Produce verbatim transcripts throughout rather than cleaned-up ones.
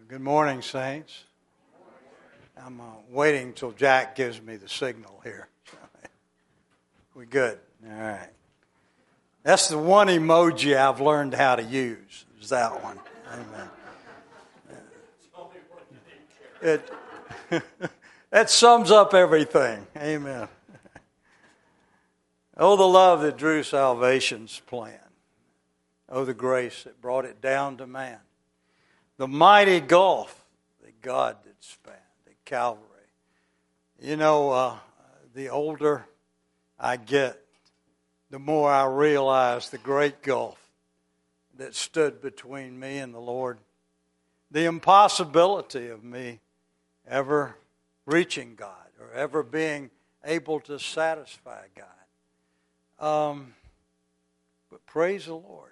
Good morning, saints. I'm uh, waiting until Jack gives me the signal here. We good? All right. That's the one emoji I've learned how to use, is that one. Amen. It, that sums up everything. Amen. Oh, the love that drew salvation's plan. Oh, the grace that brought it down to man. The mighty gulf that God did span at Calvary. You know, uh, the older I get, the more I realize the great gulf that stood between me and the Lord. The impossibility of me ever reaching God or ever being able to satisfy God. Um, but praise the Lord.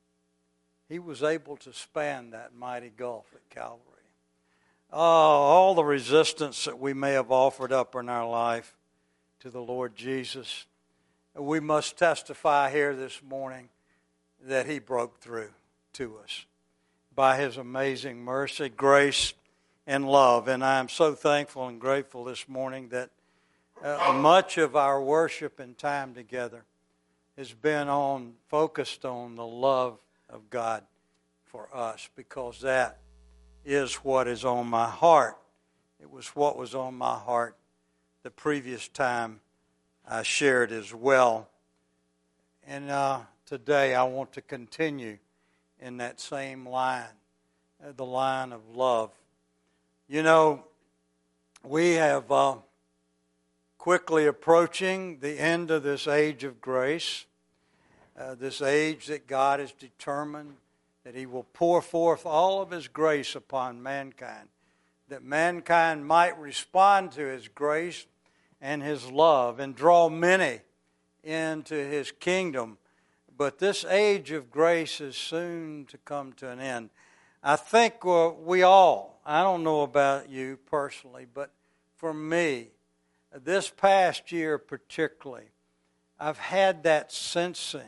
He was able to span that mighty gulf at Calvary. Oh, all the resistance that we may have offered up in our life to the Lord Jesus, we must testify here this morning that He broke through to us by His amazing mercy, grace, and love. And I am so thankful and grateful this morning that uh, much of our worship and time together has been on focused on the love of God for us, because that is what is on my heart. It was what was on my heart the previous time I shared as well. And uh, today I want to continue in that same line, uh, the line of love. You know, we have uh, quickly approaching the end of this age of grace. Uh, this age that God has determined that He will pour forth all of His grace upon mankind, that mankind might respond to His grace and His love and draw many into His kingdom. But this age of grace is soon to come to an end. I think uh, we all, I don't know about you personally, but for me, this past year particularly, I've had that sensing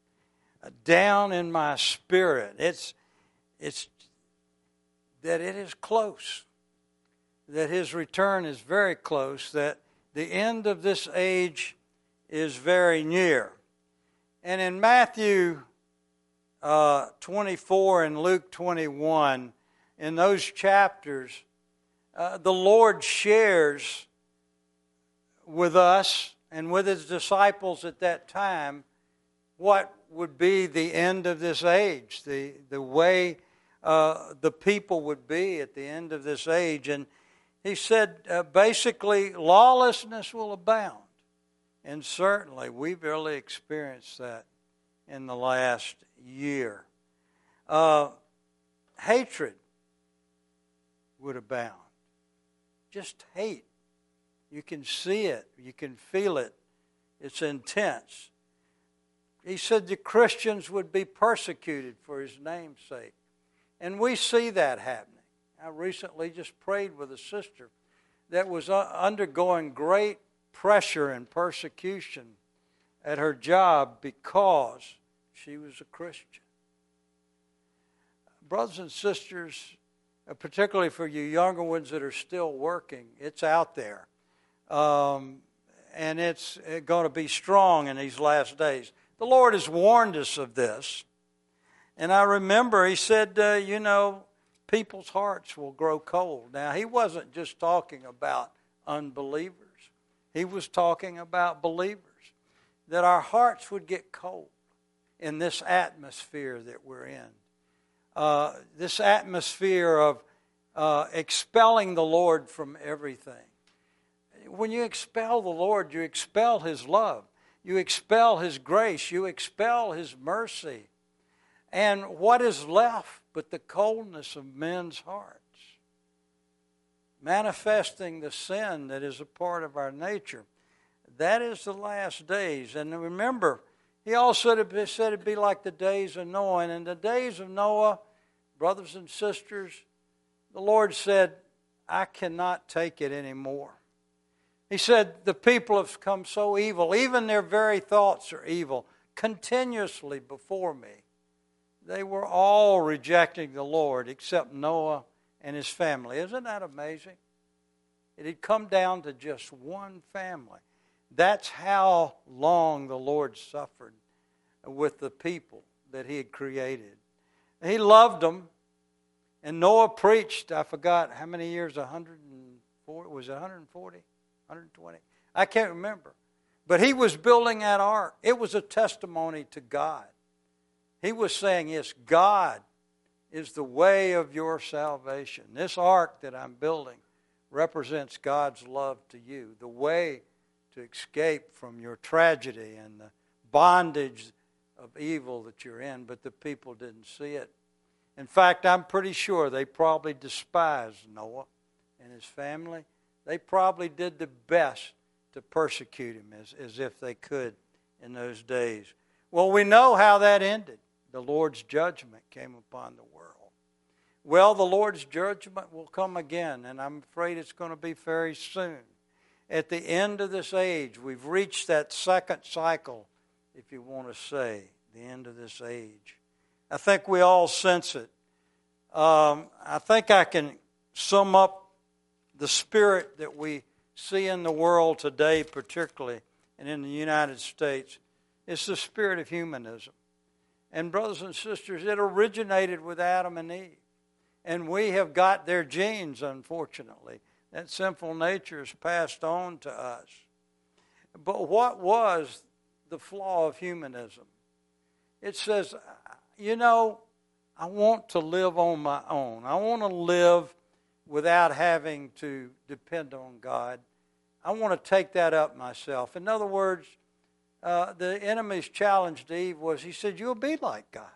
down in my spirit. It's, it's that it is close, that His return is very close, that the end of this age is very near. And in Matthew uh, twenty-four and Luke twenty-one, in those chapters, uh, the Lord shares with us and with His disciples at that time what would be the end of this age, the, the way uh, the people would be at the end of this age. And He said, uh, basically, lawlessness will abound. And certainly, we've really experienced that in the last year. Uh, hatred would abound. Just hate. You can see it. You can feel it. It's intense. He said the Christians would be persecuted for His name's sake. And we see that happening. I recently just prayed with a sister that was undergoing great pressure and persecution at her job because she was a Christian. Brothers and sisters, particularly for you younger ones that are still working, it's out there. Um, and it's going to be strong in these last days. The Lord has warned us of this. And I remember He said, uh, you know, people's hearts will grow cold. Now, He wasn't just talking about unbelievers. He was talking about believers. That our hearts would get cold in this atmosphere that we're in. Uh, this atmosphere of uh, expelling the Lord from everything. When you expel the Lord, you expel His love. You expel His grace. You expel His mercy. And what is left but the coldness of men's hearts? Manifesting the sin that is a part of our nature. That is the last days. And remember, He also said it'd be like the days of Noah. And in the days of Noah, brothers and sisters, the Lord said, I cannot take it anymore. He said, the people have become so evil, even their very thoughts are evil, continuously before me. They were all rejecting the Lord except Noah and his family. Isn't that amazing? It had come down to just one family. That's how long the Lord suffered with the people that he had created. He loved them. And Noah preached, I forgot how many years, one hundred forty, was it one hundred forty, one hundred twenty? I can't remember. But he was building that ark. It was a testimony to God. He was saying, yes, God is the way of your salvation. This ark that I'm building represents God's love to you, the way to escape from your tragedy and the bondage of evil that you're in, but the people didn't see it. In fact, I'm pretty sure they probably despised Noah and his family. They probably did the best to persecute him as, as if they could in those days. Well, we know how that ended. The Lord's judgment came upon the world. Well, the Lord's judgment will come again, and I'm afraid it's going to be very soon. At the end of this age, we've reached that second cycle, if you want to say, the end of this age. I think we all sense it. Um, I think I can sum up the spirit that we see in the world today, particularly, and in the United States. It's the spirit of humanism. And brothers and sisters, it originated with Adam and Eve. And we have got their genes, unfortunately. That sinful nature is passed on to us. But what was the flaw of humanism? It says, you know, I want to live on my own. I want to live without having to depend on God. I want to take that up myself. In other words, uh, the enemy's challenge to Eve was, he said, you'll be like God.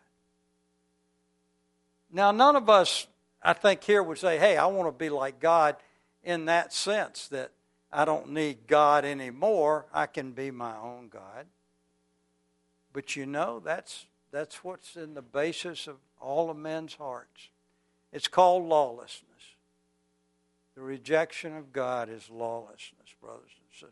Now, none of us, I think, here would say, hey, I want to be like God in that sense that I don't need God anymore. I can be my own God. But you know, that's that's what's in the basis of all of men's hearts. It's called lawlessness. The rejection of God is lawlessness, brothers and sisters.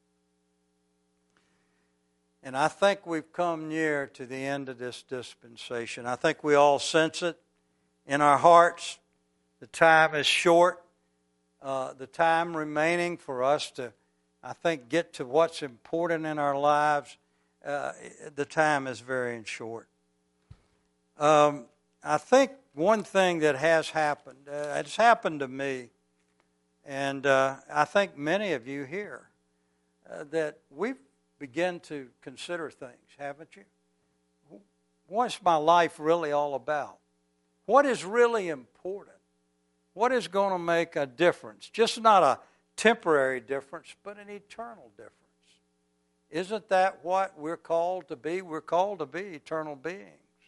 And I think we've come near to the end of this dispensation. I think we all sense it in our hearts. The time is short. Uh, the time remaining for us to, I think, get to what's important in our lives, uh, the time is very short. Um, I think one thing that has happened, uh, it's happened to me, and uh, I think many of you here, uh, that we've begun to consider things, haven't you? What's my life really all about? What is really important? What is going to make a difference? Just not a temporary difference, but an eternal difference. Isn't that what we're called to be? We're called to be eternal beings.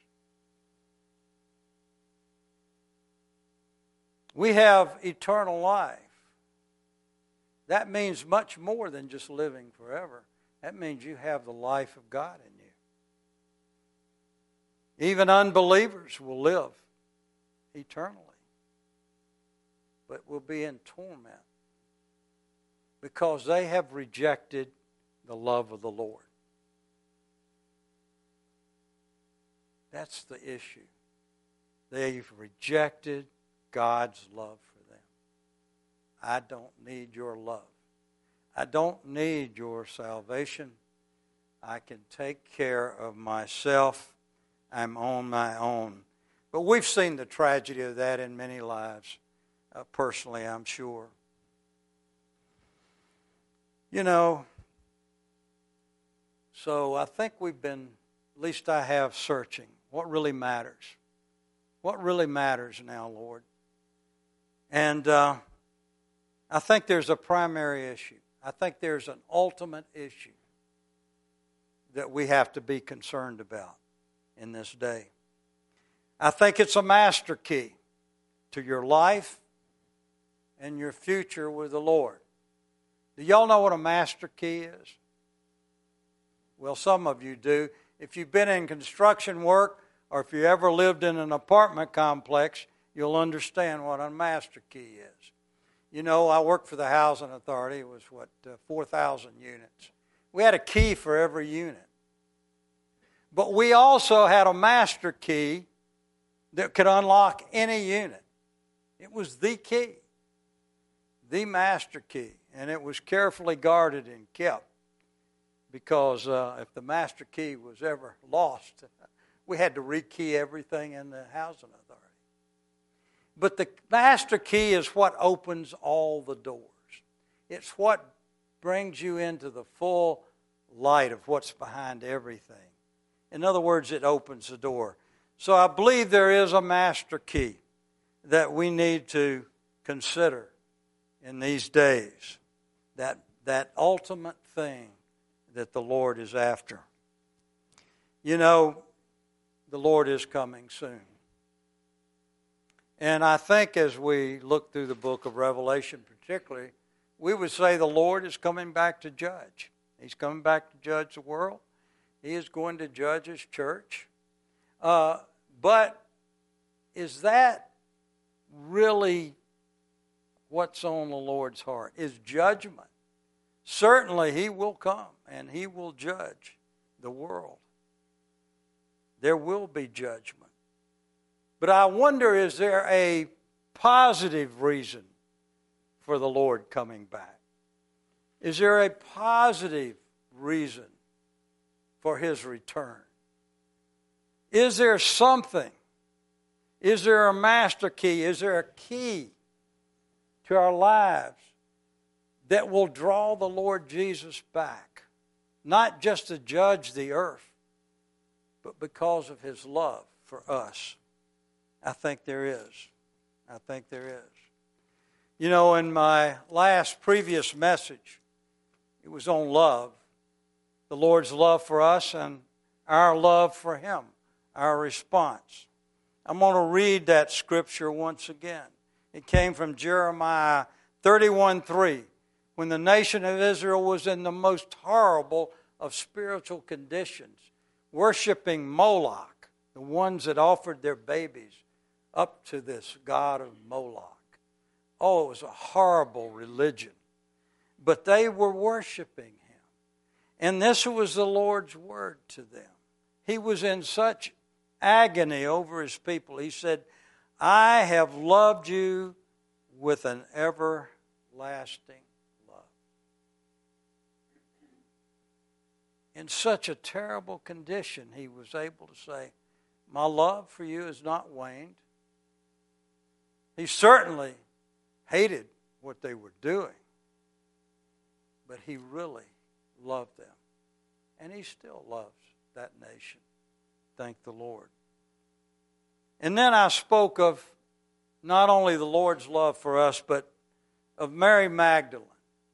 We have eternal life. That means much more than just living forever. That means you have the life of God in you. Even unbelievers will live eternally, but will be in torment because they have rejected the love of the Lord. That's the issue. They've rejected God's love for them. I don't need your love. I don't need your salvation. I can take care of myself. I'm on my own. But we've seen the tragedy of that in many lives, uh, personally, I'm sure. You know, so I think we've been, at least I have, searching. What really matters? What really matters now, Lord? And uh, I think there's a primary issue. I think there's an ultimate issue that we have to be concerned about in this day. I think it's a master key to your life and your future with the Lord. Do y'all know what a master key is? Well, some of you do. If you've been in construction work or if you ever lived in an apartment complex, you'll understand what a master key is. You know, I worked for the Housing Authority. It was, what, uh, four thousand units. We had a key for every unit. But we also had a master key that could unlock any unit. It was the key, the master key, and it was carefully guarded and kept because uh, if the master key was ever lost, we had to rekey everything in the housing authority. But the master key is what opens all the doors. It's what brings you into the full light of what's behind everything. In other words, it opens the door. So I believe there is a master key that we need to consider in these days. That, that ultimate thing that the Lord is after. You know, the Lord is coming soon. And I think as we look through the book of Revelation particularly, we would say the Lord is coming back to judge. He's coming back to judge the world. He is going to judge His church. Uh, but is that really what's on the Lord's heart? Is judgment. Certainly He will come and He will judge the world. There will be judgment. But I wonder, is there a positive reason for the Lord coming back? Is there a positive reason for His return? Is there something? Is there a master key? Is there a key to our lives that will draw the Lord Jesus back? Not just to judge the earth, but because of His love for us. I think there is. I think there is. You know, in my last previous message, it was on love. The Lord's love for us and our love for Him, our response. I'm going to read that scripture once again. It came from Jeremiah thirty-one three. When the nation of Israel was in the most horrible of spiritual conditions, worshiping Moloch, the ones that offered their babies up to this god of Moloch. Oh, it was a horrible religion. But they were worshiping Him. And this was the Lord's word to them. He was in such agony over His people. He said, I have loved you with an everlasting love. In such a terrible condition, He was able to say, my love for you has not waned. He certainly hated what they were doing, but He really loved them. And He still loves that nation. Thank the Lord. And then I spoke of not only the Lord's love for us, but of Mary Magdalene.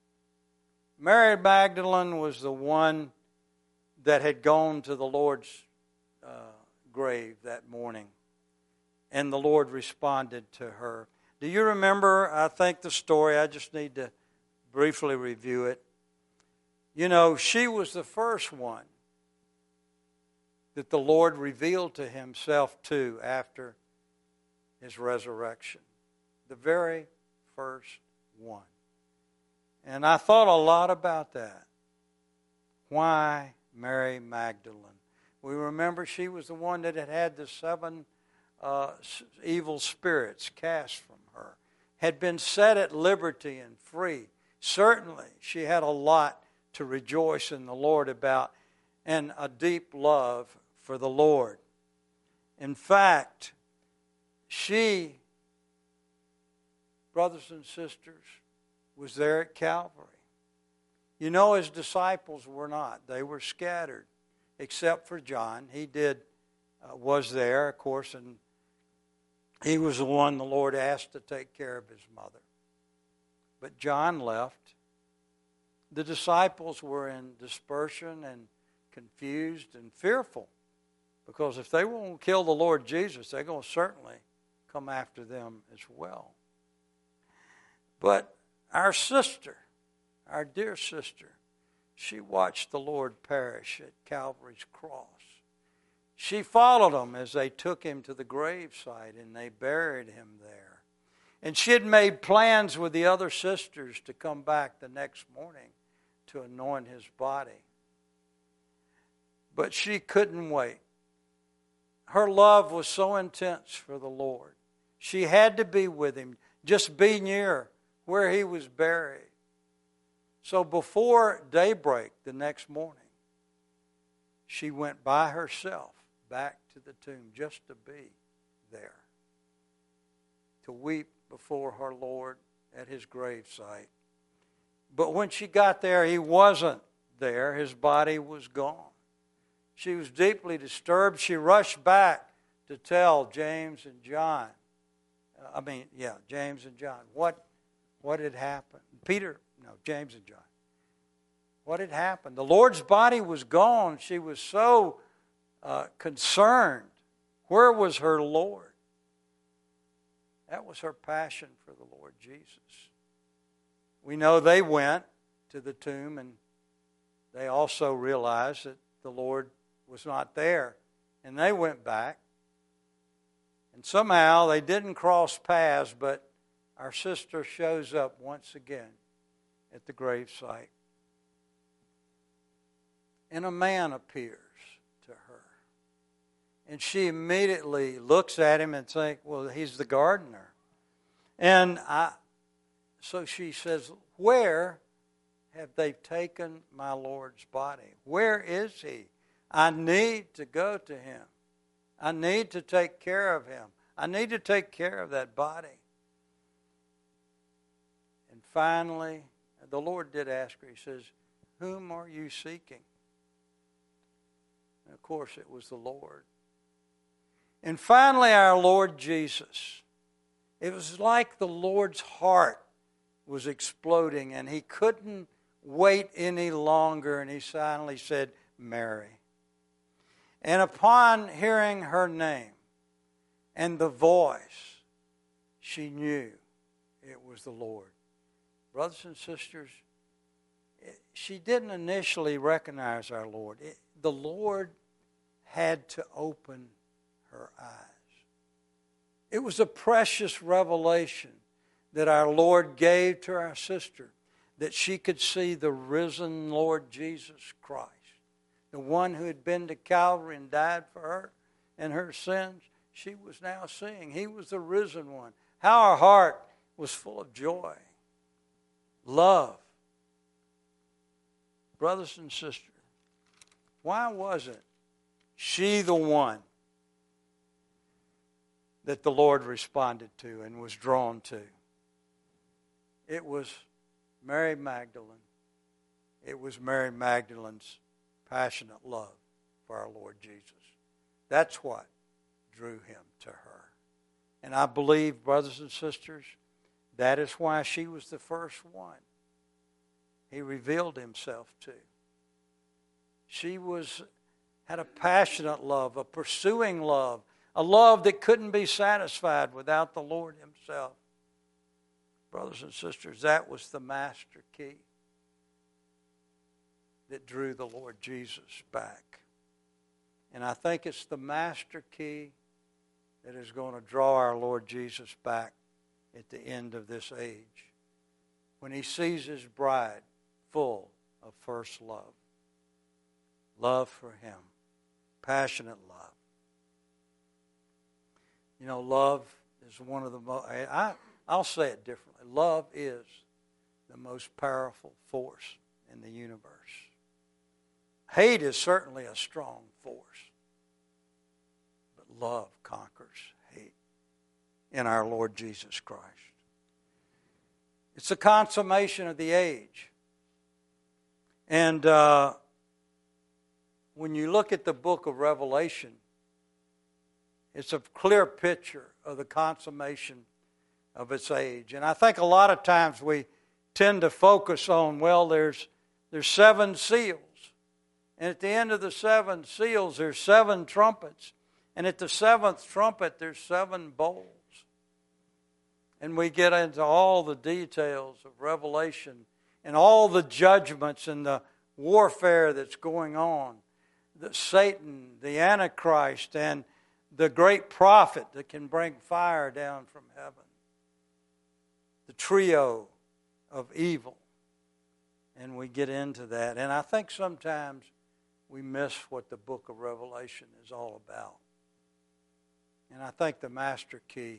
Mary Magdalene was the one that had gone to the Lord's uh, grave that morning. And the Lord responded to her. Do you remember, I think, the story? I just need to briefly review it. You know, she was the first one that the Lord revealed to Himself to after His resurrection. The very first one. And I thought a lot about that. Why Mary Magdalene? We remember she was the one that had had the seven uh, evil spirits cast from her, had been set at liberty and free. Certainly, she had a lot to rejoice in the Lord about and a deep love for the Lord. In fact, she, brothers and sisters, was there at Calvary. You know, His disciples were not. They were scattered, except for John. He did, uh, was there, of course, and he was the one the Lord asked to take care of his mother. But John left. The disciples were in dispersion and confused and fearful, because if they won't kill the Lord Jesus, they're going to certainly come after them as well. But our sister, our dear sister, she watched the Lord perish at Calvary's cross. She followed them as they took Him to the gravesite and they buried Him there. And she had made plans with the other sisters to come back the next morning to anoint His body. But she couldn't wait. Her love was so intense for the Lord She had to be with him, just be near where he was buried. So before daybreak the next morning, she went by herself back to the tomb just to be there, to weep before her Lord at his gravesite. But when she got there, he wasn't there. His body was gone. She was deeply disturbed. She rushed back to tell James and John. I mean, yeah, James and John. What, what had happened? Peter, no, James and John. What had happened? The Lord's body was gone. She was so uh, concerned. Where was her Lord? That was her passion for the Lord Jesus. We know they went to the tomb, and they also realized that the Lord was not there. And they went back. And somehow they didn't cross paths, but our sister shows up once again at the gravesite. And a man appears to her. And she immediately looks at him and thinks, well, he's the gardener. And I, so she says, where have they taken my Lord's body? Where is he? I need to go to him. I need to take care of him. I need to take care of that body. And finally, the Lord did ask her, he says, whom are you seeking? And of course, it was the Lord. And finally, our Lord Jesus. It was like the Lord's heart was exploding, and he couldn't wait any longer, and he finally said, Mary. And upon hearing her name and the voice, she knew it was the Lord. Brothers and sisters, she didn't initially recognize our Lord. It, the Lord had to open her eyes. It was a precious revelation that our Lord gave to our sister, that she could see the risen Lord Jesus Christ, the one who had been to Calvary and died for her and her sins. She was now seeing he was the risen one. How her heart was full of joy, love. Brothers and sisters, why wasn't she the one that the Lord responded to and was drawn to? It was Mary Magdalene. It was Mary Magdalene's passionate love for our Lord Jesus. That's what drew him to her. And I believe, brothers and sisters, that is why she was the first one he revealed himself to. She was had a passionate love, a pursuing love, a love that couldn't be satisfied without the Lord himself. Brothers and sisters, that was the master key that drew the Lord Jesus back. And I think it's the master key that is going to draw our Lord Jesus back at the end of this age, when he sees his bride full of first love. Love for him. Passionate love. You know, love is one of the most, I, I'll say it differently. Love is the most powerful force in the universe. Hate is certainly a strong force, but love conquers hate in our Lord Jesus Christ. It's the consummation of the age. And uh, when you look at the book of Revelation, it's a clear picture of the consummation of its age. And I think a lot of times we tend to focus on, well, there's there's seven seals. And at the end of the seven seals, there's seven trumpets. And at the seventh trumpet, there's seven bowls. And we get into all the details of Revelation and all the judgments and the warfare that's going on. The Satan, the Antichrist, and the great prophet that can bring fire down from heaven. The trio of evil. And we get into that. And I think sometimes we miss what the book of Revelation is all about. And I think the master key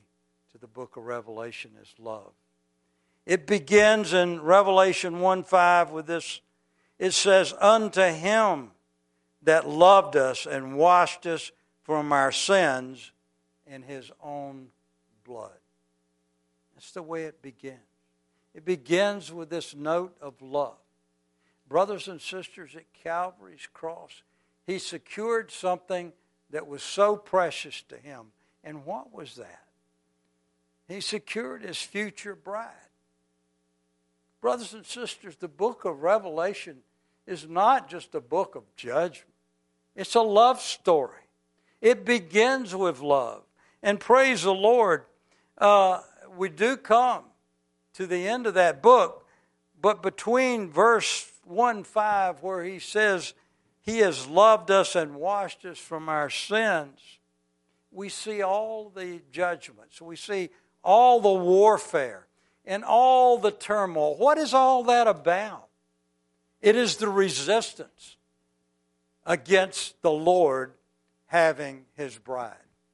to the book of Revelation is love. It begins in Revelation one five with this. It says, unto him that loved us and washed us from our sins in his own blood. That's the way it begins. It begins with this note of love. Brothers and sisters, at Calvary's cross, he secured something that was so precious to him. And what was that? He secured his future bride. Brothers and sisters, the book of Revelation is not just a book of judgment. It's a love story. It begins with love. And praise the Lord, uh, we do come to the end of that book, but between verse one five, where he says he has loved us and washed us from our sins, we see all the judgments. We see all the warfare and all the turmoil. What is all that about? It is the resistance against the Lord having his bride.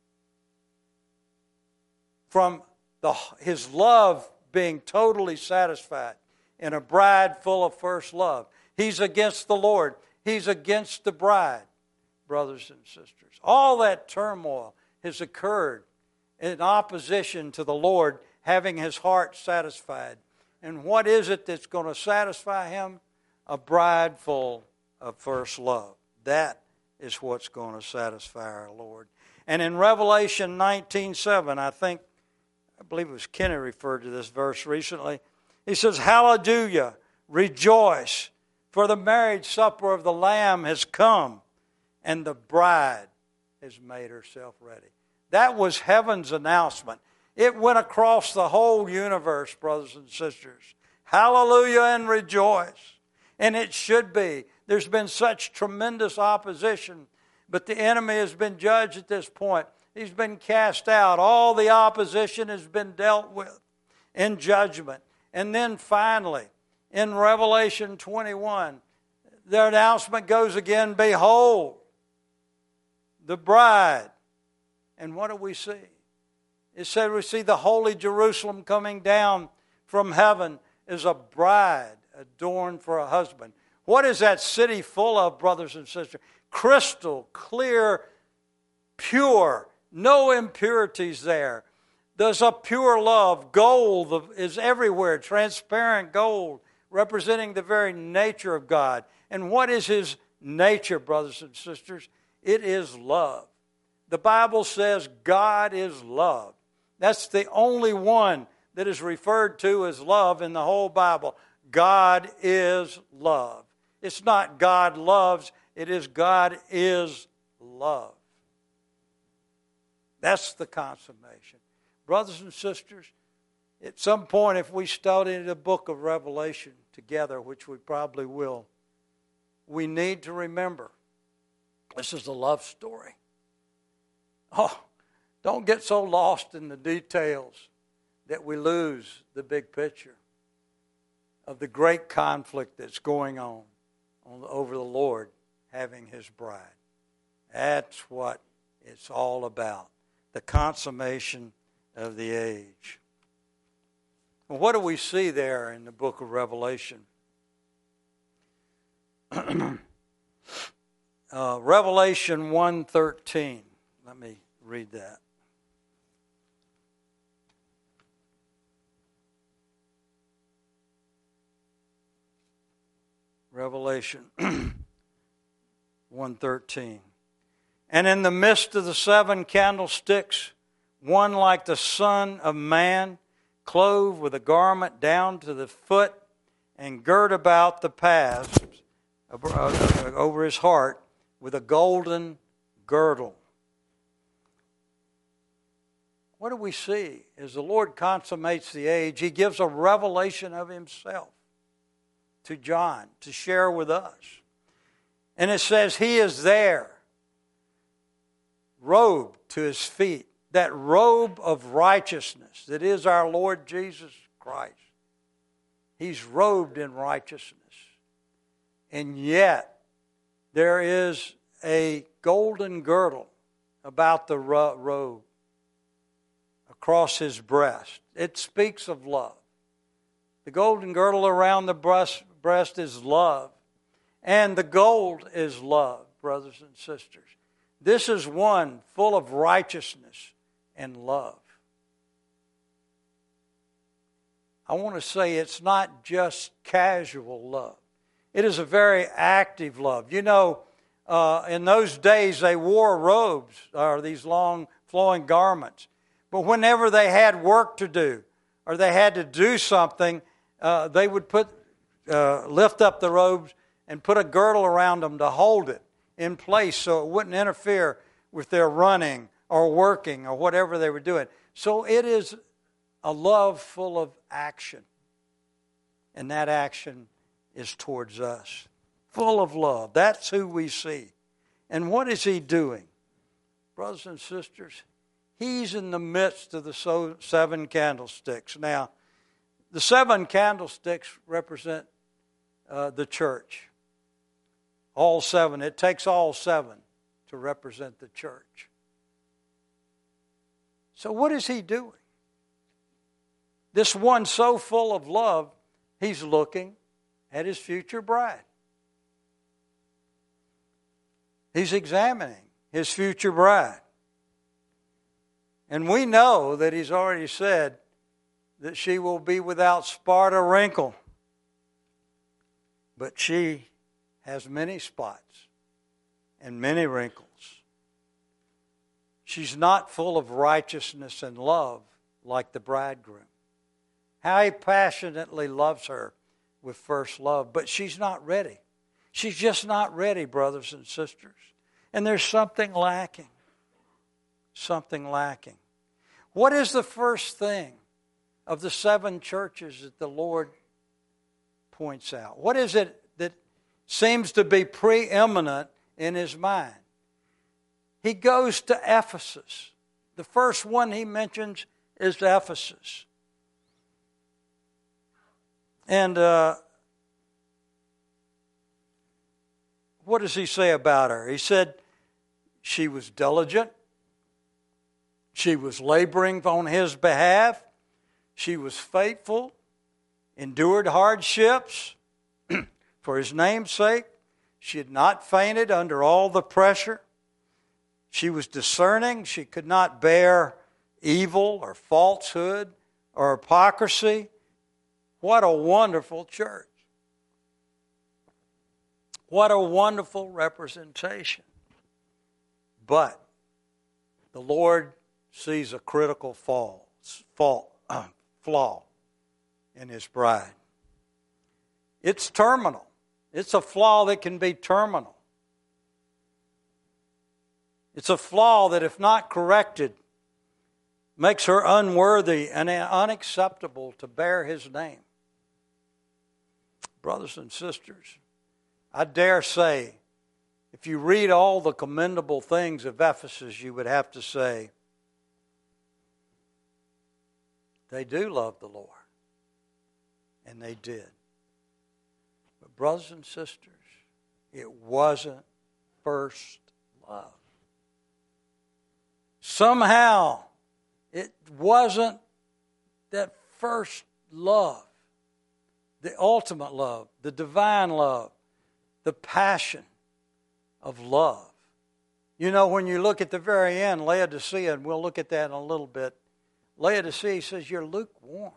From the, his love being totally satisfied in a bride full of first love. He's against the Lord. He's against the bride, brothers and sisters. All that turmoil has occurred in opposition to the Lord having his heart satisfied. And what is it that's going to satisfy him? A bride full of first love. That is what's going to satisfy our Lord. And in Revelation nineteen seven, I think, I believe it was Kenny referred to this verse recently. He says, hallelujah, rejoice, for the marriage supper of the Lamb has come, and the bride has made herself ready. That was heaven's announcement. It went across the whole universe, brothers and sisters. Hallelujah and rejoice. And it should be. There's been such tremendous opposition, but the enemy has been judged at this point. He's been cast out. All the opposition has been dealt with in judgment. And then finally, in Revelation twenty-one, the announcement goes again, behold, the bride. And what do we see? It said we see the holy Jerusalem coming down from heaven as a bride adorned for a husband. What is that city full of, brothers and sisters? Crystal, clear, pure, no impurities there. There's a pure love. Gold is everywhere, transparent gold, representing the very nature of God. And what is his nature, brothers and sisters? It is love. The Bible says God is love. That's the only one that is referred to as love in the whole Bible. God is love. It's not God loves, it is God is love. That's the consummation. Brothers and sisters, at some point if we study the book of Revelation together, which we probably will, we need to remember this is a love story. Oh, don't get so lost in the details that we lose the big picture of the great conflict that's going on, on over the Lord having his bride. That's what it's all about, the consummation of the age. Well, what do we see there in the book of Revelation? uh, Revelation one thirteen. Let me read that. Revelation one thirteen. And in the midst of the seven candlesticks, one like the Son of Man, clothed with a garment down to the foot, and girt about the paths over his heart with a golden girdle. What do we see? As the Lord consummates the age, he gives a revelation of himself to John to share with us. And it says he is there, robed to his feet, that robe of righteousness that is our Lord Jesus Christ. He's robed in righteousness. And yet, there is a golden girdle about the robe, a across his breast. It speaks of love. The golden girdle around the breast, breast is love. And the gold is love, brothers and sisters. This is one full of righteousness and love. I want to say it's not just casual love. It is a very active love. You know, uh, in those days they wore robes, or these long flowing garments. But whenever they had work to do, or they had to do something, uh, they would put uh, lift up the robes and put a girdle around them to hold it in place so it wouldn't interfere with their running or working or whatever they were doing. So it is a love full of action. And that action is towards us. Full of love. That's who we see. And what is he doing? Brothers and sisters, he's in the midst of the seven candlesticks. Now, the seven candlesticks represent uh, the church. All seven. It takes all seven to represent the church. So what is he doing? This one so full of love, he's looking at his future bride. He's examining his future bride. And we know that he's already said that she will be without spot or wrinkle. But she has many spots and many wrinkles. She's not full of righteousness and love like the bridegroom. How he passionately loves her with first love, but she's not ready. She's just not ready, brothers and sisters. And there's something lacking. Something lacking. What is the first thing of the seven churches that the Lord points out? What is it that seems to be preeminent in his mind? He goes to Ephesus. The first one he mentions is Ephesus. And uh, what does he say about her? He said she was diligent. She was laboring on his behalf. She was faithful, endured hardships for his name's sake. She had not fainted under all the pressure. She was discerning. She could not bear evil or falsehood or hypocrisy. What a wonderful church. What a wonderful representation. But the Lord sees a critical fall, fall, uh, flaw in his bride. It's terminal. It's a flaw that can be terminal. It's a flaw that, if not corrected, makes her unworthy and unacceptable to bear his name. Brothers and sisters, I dare say, if you read all the commendable things of Ephesus, you would have to say, they do love the Lord. And they did. But brothers and sisters, it wasn't first love. Somehow, it wasn't that first love, the ultimate love, the divine love, the passion of love. You know, when you look at the very end, Laodicea, and we'll look at that in a little bit, Laodicea says, you're lukewarm.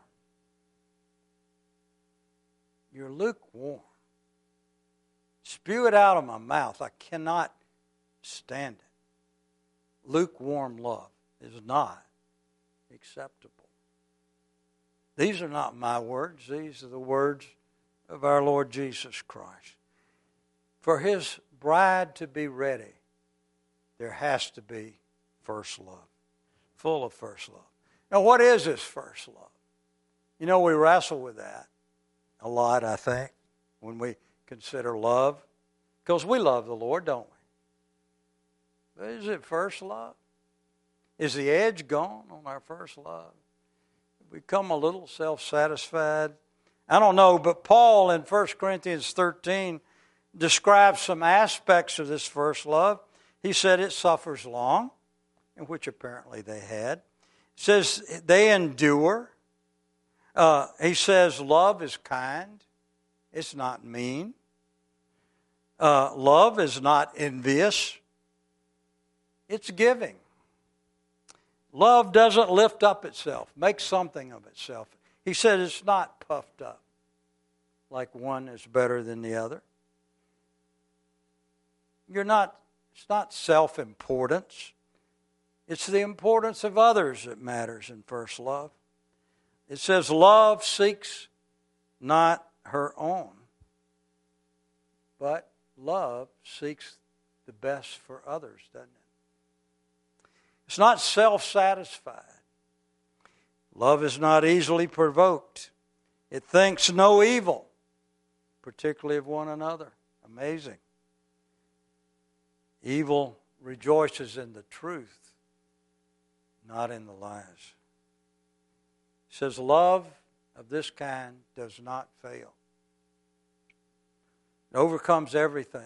You're lukewarm. Spew it out of my mouth. I cannot stand it. Lukewarm love is not acceptable. These are not my words. These are the words of our Lord Jesus Christ. For his bride to be ready, there has to be first love. Full of first love. Now, what is this first love? You know, we wrestle with that a lot, I think, when we consider love. Because we love the Lord, don't we? But is it first love? Is the edge gone on our first love? We become a little self-satisfied. I don't know, but Paul in First Corinthians thirteen describes some aspects of this first love. He said it suffers long, in which apparently they had. says they endure. Uh, he says love is kind. It's not mean. Uh, love is not envious. It's giving. Love doesn't lift up itself, make something of itself. He said it's not puffed up like one is better than the other. You're not, it's not self-importance. It's the importance of others that matters in first love. It says love seeks not her own, but love seeks the best for others, doesn't it? It's not self-satisfied. Love is not easily provoked. It thinks no evil, particularly of one another. Amazing. Evil rejoices in the truth, not in the lies. It says love of this kind does not fail. It overcomes everything.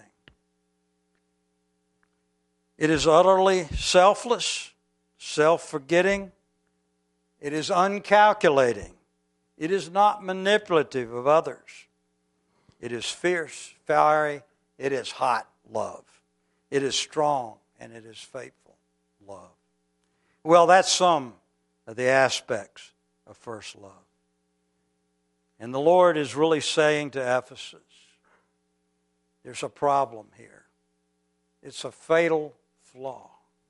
It is utterly selfless, self-forgetting. It is uncalculating. It is not manipulative of others. It is fierce, fiery. It is hot love. It is strong, and it is faithful love. Well, that's some of the aspects of first love. And the Lord is really saying to Ephesus, there's a problem here. It's a fatal flaw.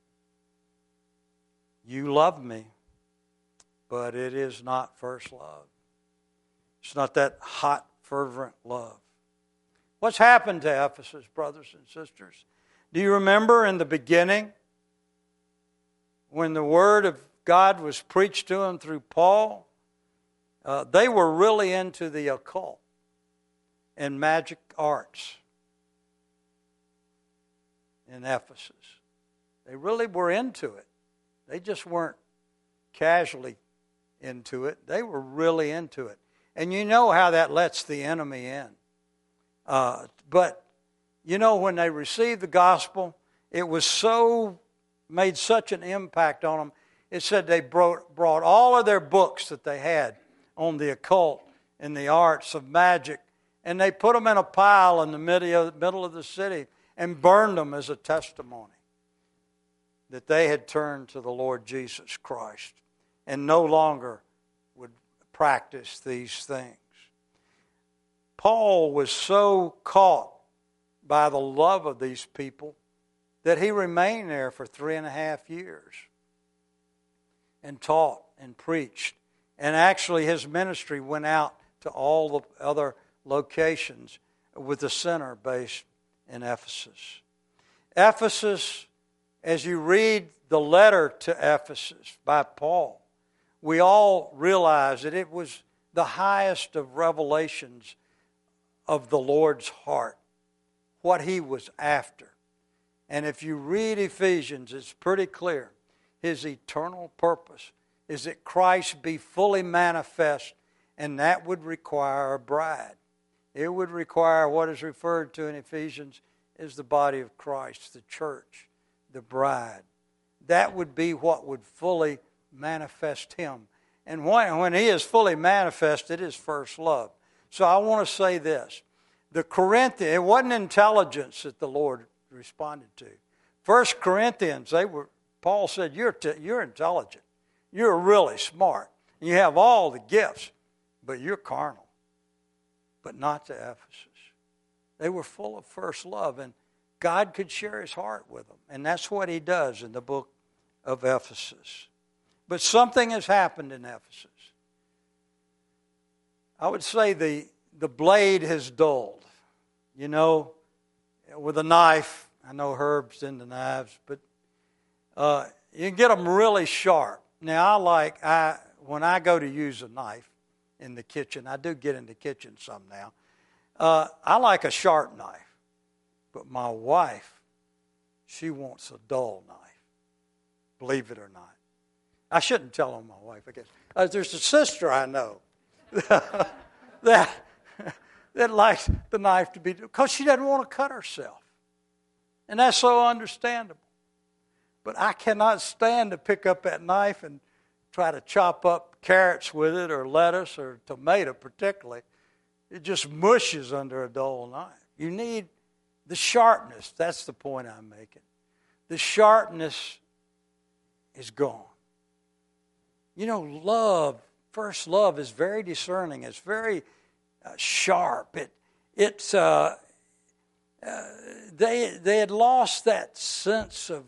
You love me, but it is not first love. It's not that hot, fervent love. What's happened to Ephesus, brothers and sisters? Do you remember in the beginning when the Word of God was preached to them through Paul? Uh, they were really into the occult and magic arts in Ephesus. They really were into it. They just weren't casually into it. They were really into it. And you know how that lets the enemy in. Uh, but, you know, when they received the gospel, it was so, made such an impact on them. It said they brought, brought all of their books that they had on the occult and the arts of magic, and they put them in a pile in the middle of, middle of the city and burned them as a testimony that they had turned to the Lord Jesus Christ and no longer would practice these things. Paul was so caught by the love of these people that he remained there for three and a half years and taught and preached. And actually his ministry went out to all the other locations with the center based in Ephesus. Ephesus, as you read the letter to Ephesus by Paul, we all realize that it was the highest of revelations of the Lord's heart, what he was after. And if you read Ephesians, it's pretty clear. His eternal purpose is that Christ be fully manifest, and that would require a bride. It would require what is referred to in Ephesians as the body of Christ, the church, the bride. That would be what would fully manifest him. And when, when he is fully manifested, his first love. So I want to say this. The Corinthians, it wasn't intelligence that the Lord responded to. First Corinthians, they were. Paul said, you're, t- you're intelligent. You're really smart. You have all the gifts, but you're carnal. But not to Ephesus. They were full of first love, and God could share his heart with them. And that's what he does in the book of Ephesus. But something has happened in Ephesus. I would say the, the blade has dulled. You know, with a knife, I know Herb's into knives, but uh, you can get them really sharp. Now, I like, I when I go to use a knife in the kitchen, I do get in the kitchen some now, uh, I like a sharp knife. But my wife, she wants a dull knife, believe it or not. I shouldn't tell on my wife, I guess. Uh, there's a sister I know that, that likes the knife to be, because she doesn't want to cut herself. And that's so understandable. But I cannot stand to pick up that knife and try to chop up carrots with it or lettuce or tomato particularly. It just mushes under a dull knife. You need the sharpness. That's the point I'm making. The sharpness is gone. You know, love, first love is very discerning. It's very uh, sharp. It, it's, uh, uh, they, they had lost that sense of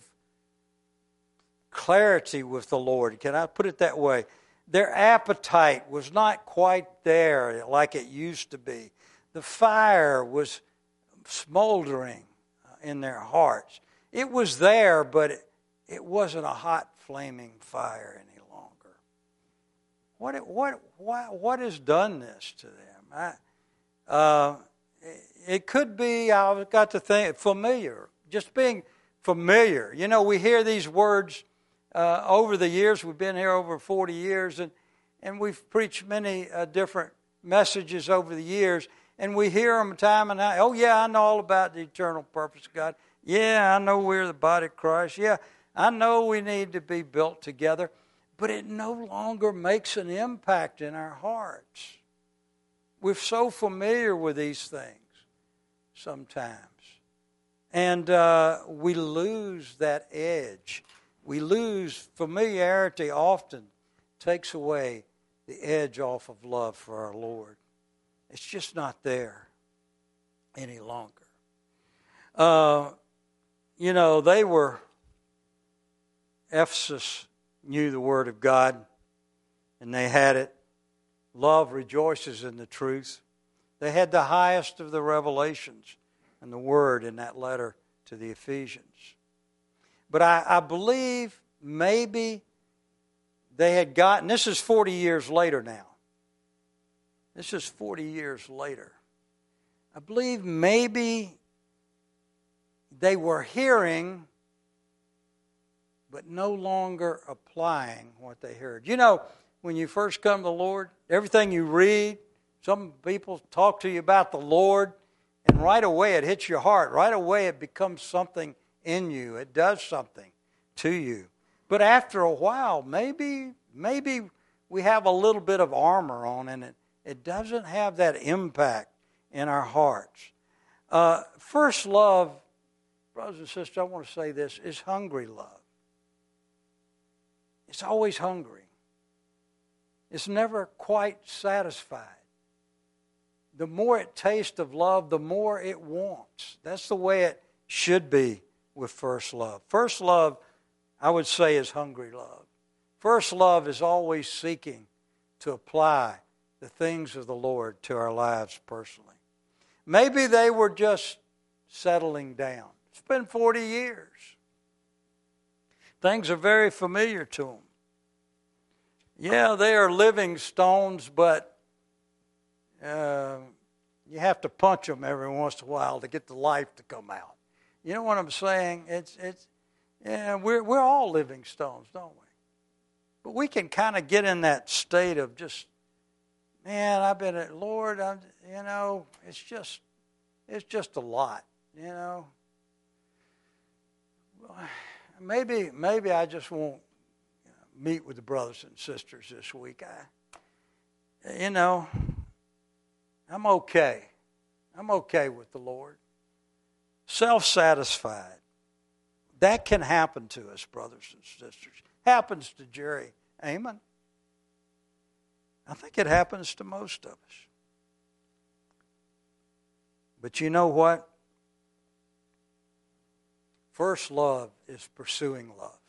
clarity with the Lord. Can I put it that way? Their appetite was not quite there like it used to be. The fire was smoldering in their hearts. It was there, but it, it wasn't a hot, flaming fire any longer. What what what what has done this to them? I, uh, it could be, I got to think, familiar. Just being familiar. You know, we hear these words uh, over the years. We've been here over forty years, and, and we've preached many uh, different messages over the years, and we hear them time and time. Oh, yeah, I know all about the eternal purpose of God. Yeah, I know we're the body of Christ. Yeah, I know we need to be built together. But it no longer makes an impact in our hearts. We're so familiar with these things sometimes. And uh, we lose that edge. We lose familiarity often takes away the edge off of love for our Lord. It's just not there any longer. Uh, you know, they were, Ephesus knew the Word of God, and they had it. Love rejoices in the truth. They had the highest of the revelations and the Word in that letter to the Ephesians. But I, I believe maybe they had gotten, this is forty years later now. This is forty years later. I believe maybe they were hearing but no longer applying what they heard. You know, when you first come to the Lord, everything you read, some people talk to you about the Lord, and right away it hits your heart. Right away it becomes something in you. It does something to you. But after a while, maybe maybe we have a little bit of armor on, and it, it doesn't have that impact in our hearts. Uh, first love, brothers and sisters, I want to say this, is hungry love. It's always hungry. It's never quite satisfied. The more it tastes of love, the more it wants. That's the way it should be with first love. First love, I would say, is hungry love. First love is always seeking to apply the things of the Lord to our lives personally. Maybe they were just settling down. It's been forty years. Things are very familiar to them. Yeah, they are living stones, but uh, you have to punch them every once in a while to get the life to come out. You know what I'm saying? It's it's yeah, we're we're all living stones, don't we? But we can kind of get in that state of just, man, I've been at Lord, I'm, you know, it's just it's just a lot, you know. Maybe maybe I just won't meet with the brothers and sisters this week. I, you know, I'm okay. I'm okay with the Lord. Self-satisfied. That can happen to us, brothers and sisters. Happens to Jerry Amon. I think it happens to most of us. But you know what? First love is pursuing love.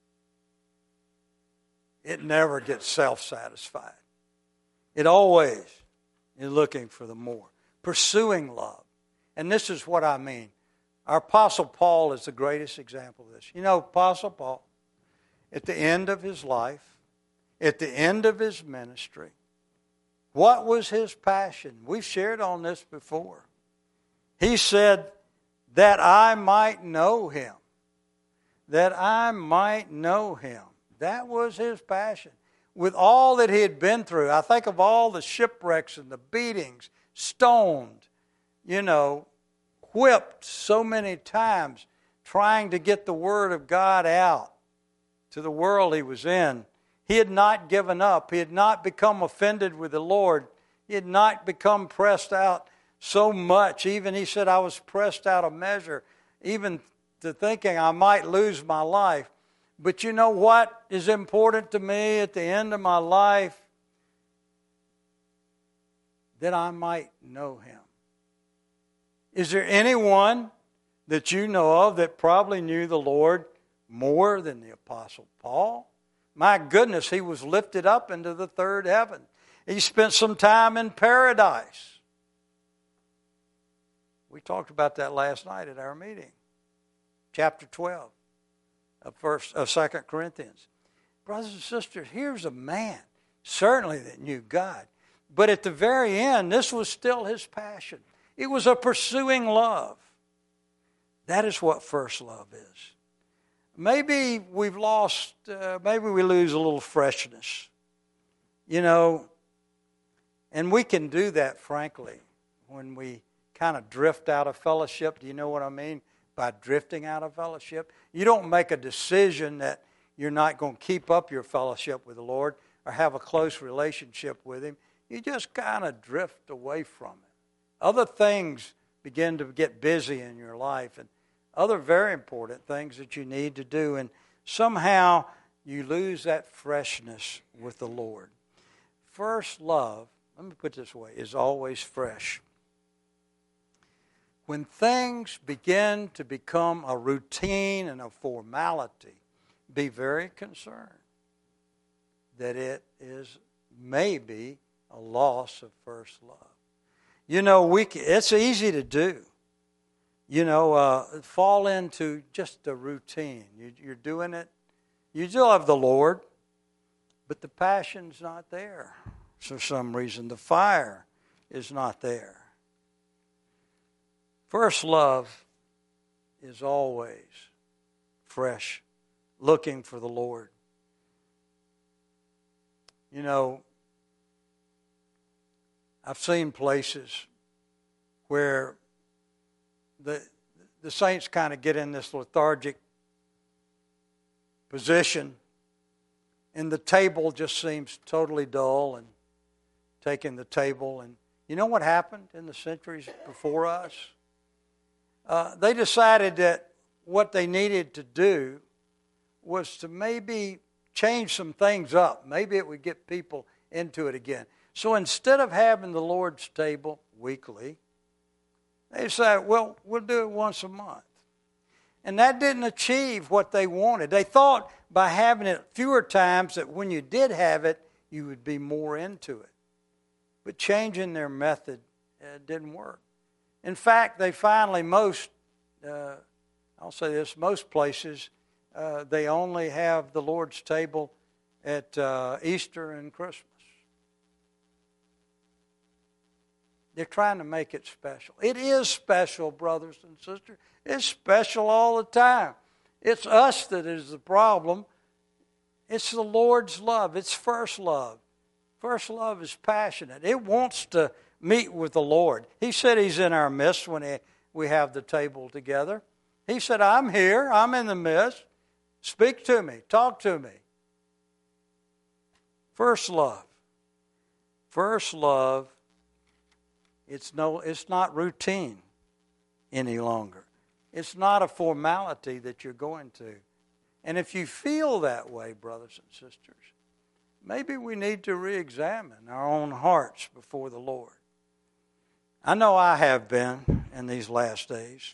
It never gets self-satisfied. It always is looking for the more. Pursuing love. And this is what I mean. Our Apostle Paul is the greatest example of this. You know, Apostle Paul, at the end of his life, at the end of his ministry, what was his passion? We've shared on this before. He said, that I might know him. That I might know him. That was his passion. With all that he had been through, I think of all the shipwrecks and the beatings, stoned, you know, whipped so many times, trying to get the Word of God out to the world he was in. He had not given up. He had not become offended with the Lord. He had not become pressed out so much. Even he said, I was pressed out of measure, even to thinking I might lose my life. But you know what is important to me at the end of my life? That I might know him. Is there anyone that you know of that probably knew the Lord more than the Apostle Paul? My goodness, he was lifted up into the third heaven. He spent some time in paradise. We talked about that last night at our meeting. Chapter twelve of first of Second Corinthians. Brothers and sisters, here's a man, certainly that knew God. But at the very end, this was still his passion. It was a pursuing love. That is what first love is. Maybe we've lost, uh, maybe we lose a little freshness. You know, and we can do that, frankly, when we kind of drift out of fellowship. Do you know what I mean by drifting out of fellowship? You don't make a decision that you're not going to keep up your fellowship with the Lord or have a close relationship with him. You just kind of drift away from it. Other things begin to get busy in your life, and other very important things that you need to do, and somehow you lose that freshness with the Lord. First love, let me put it this way, is always fresh. When things begin to become a routine and a formality, be very concerned that it is maybe a loss of first love. You know, we it's easy to do. You know, uh, fall into just a routine. You, you're doing it. You still have the Lord, but the passion's not there for some reason. The fire is not there. First love is always fresh, looking for the Lord. You know, I've seen places where the the saints kind of get in this lethargic position, and the table just seems totally dull, and taking the table. And you know what happened in the centuries before us? Uh, they decided that what they needed to do was to maybe change some things up. Maybe it would get people into it again. So instead of having the Lord's table weekly, they decided, well, we'll do it once a month. And that didn't achieve what they wanted. They thought by having it fewer times that when you did have it, you would be more into it. But changing their method uh, didn't work. In fact, they finally, most, uh, I'll say this, most places, uh, they only have the Lord's table at uh, Easter and Christmas. They're trying to make it special. It is special, brothers and sisters. It's special all the time. It's us that is the problem. It's the Lord's love. It's first love. First love is passionate. It wants to meet with the Lord. He said he's in our midst when he, we have the table together. He said, I'm here. I'm in the midst. Speak to me. Talk to me. First love. First love. It's no. It's not routine any longer. It's not a formality that you're going to. And if you feel that way, brothers and sisters, maybe we need to re-examine our own hearts before the Lord. I know I have been in these last days.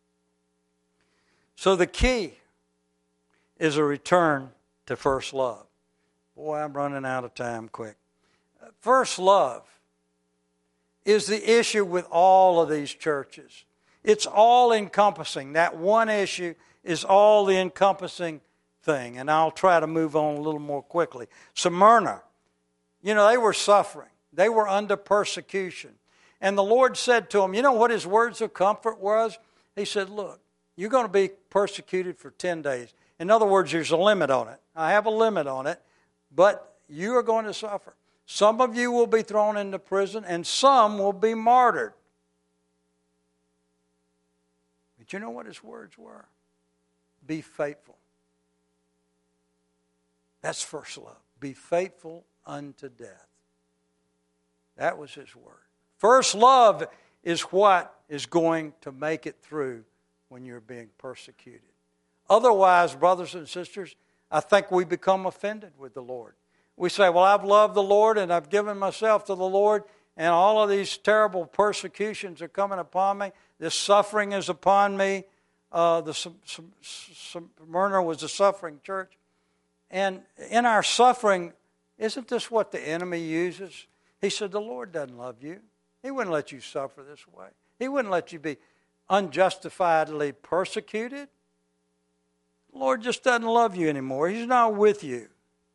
So the key is a return to first love. Boy, I'm running out of time quick. First love is the issue with all of these churches. It's all encompassing. That one issue is all the encompassing thing. And I'll try to move on a little more quickly. Smyrna, you know, they were suffering. They were under persecution. And the Lord said to them, you know what his words of comfort was? He said, look, you're going to be persecuted for ten days. In other words, there's a limit on it. I have a limit on it, but you are going to suffer. Some of you will be thrown into prison, and some will be martyred. But you know what his words were? Be faithful. That's first love. Be faithful unto death. That was his word. First love is what is going to make it through when you're being persecuted. Otherwise, brothers and sisters, I think we become offended with the Lord. We say, well, I've loved the Lord and I've given myself to the Lord, and all of these terrible persecutions are coming upon me. This suffering is upon me. Uh, the Smyrna was a suffering church. And in our suffering, isn't this what the enemy uses? He said, the Lord doesn't love you. He wouldn't let you suffer this way. He wouldn't let you be unjustifiably persecuted. The Lord just doesn't love you anymore. He's not with you.